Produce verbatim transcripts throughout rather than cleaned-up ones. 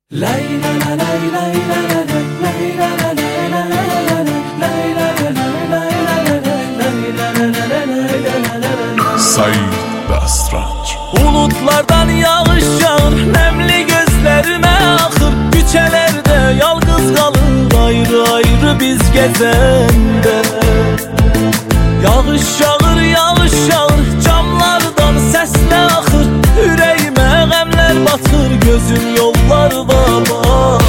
Said Basraç. Bulutlardan yağış yağır, nemli gözlerime akır. Küçelerde yalnız kalır, ayrı ayrı biz gezende. Yağış yağır, yağış yağır, camlardan sesle akır. Yüreğime gemler batır, gözüm yollarda bakır.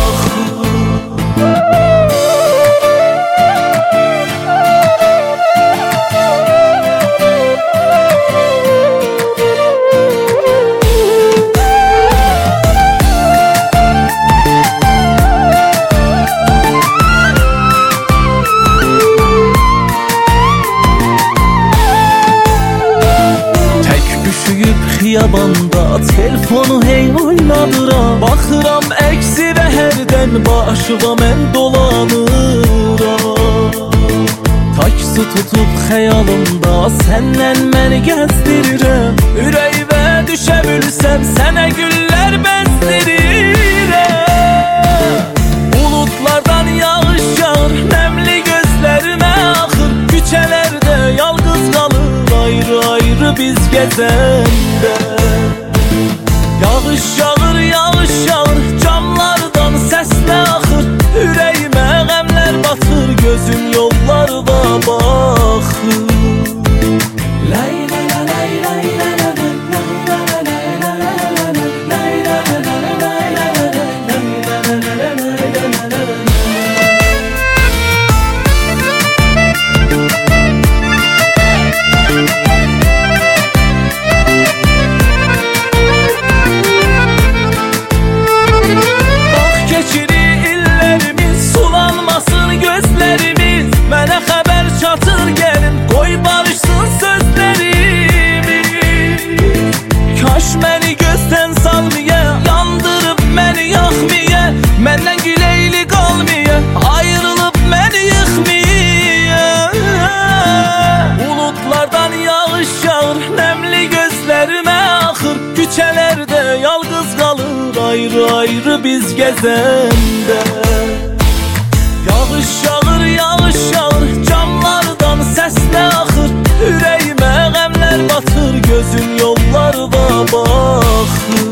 Xiyabanda telefonu hey oynadıram, baxıram əksi və hərdən başıma mən dolanıram. Taksi tutub xəyalımda səndən məni gəzdirirəm. Ürəyimə düşə bilsəm sənə güllər bəzdirirəm. Bulutlardan yağış yağır, nəmli gözlərimə axır. Küçələrdə yalnız qalır, ayrı ayrı biz gezəndə. Yağış yağır, yağış yağır, camlardan sesle akır. Yüreğime gemler batır, gözüm yollarda bakır. Məndən güleyli qalmaya, ayrılıb məni yıxmaya. Bulutlardan yağış yağır, nəmli gözlərimə axır. Küçələrdə yalnız qalır, ayrı ayrı biz gezəndə. Yağış yağır, yağış yağır, camlardan seslə axır. Ürəyimə qəmlər batır, gözüm yollarda baxır.